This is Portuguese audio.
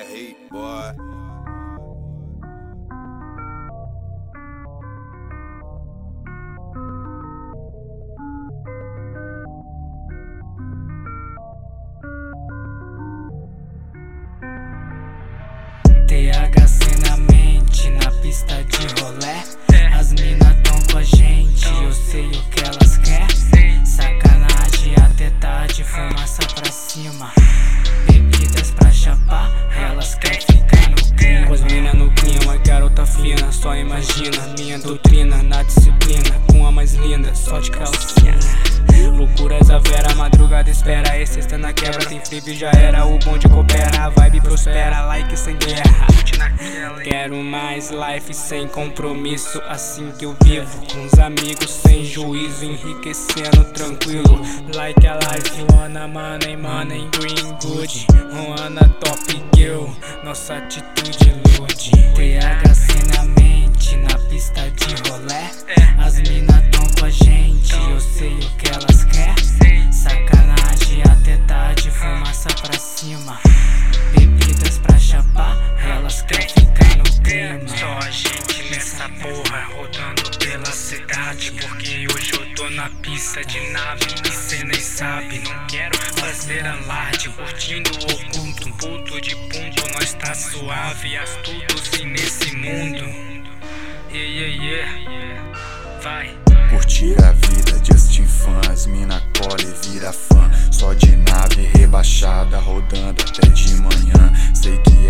heat, boy. THC na mente, na pista de rolé. As mina tão com a gente, eu sei o que elas quer. Sacanagem até tarde, fumaça pra cima. Bebidas pra chapar, elas querem ficar no clima. Com as mina no clima, garota fina, só imagina minha doutrina na disciplina. Com a mais linda, só de calcinha. Loucuras a vera, madrugada espera. Esse está na quebra, tem flip já era. O bonde coopera, a vibe prospera. Like sem guerra. Quero mais life sem compromisso, assim que eu vivo. Com os amigos sem juízo, enriquecendo tranquilo. Like a life, wanna money, money, green good. Wanna top girl, nossa atitude ilude. THC na mente, na pista de rolé. As mina tão com a gente, eu sei o que elas quer. Sacanagem até tarde, fumaça pra cima. Bebidas pra chapar, elas querem ficar no clima. Só a gente nessa porra, rodando pela cidade. Porque hoje eu tô na pista de nave e cê nem sabe. Não quero fazer alarde, curtindo o oculto. Puto de ponto, nós tá suave, astutos e nesse mundo. Vai. Curtir a vida, Justin Fans, mina cola e vira fã. Só de nave rebaixada, rodando até de manhã. Sei que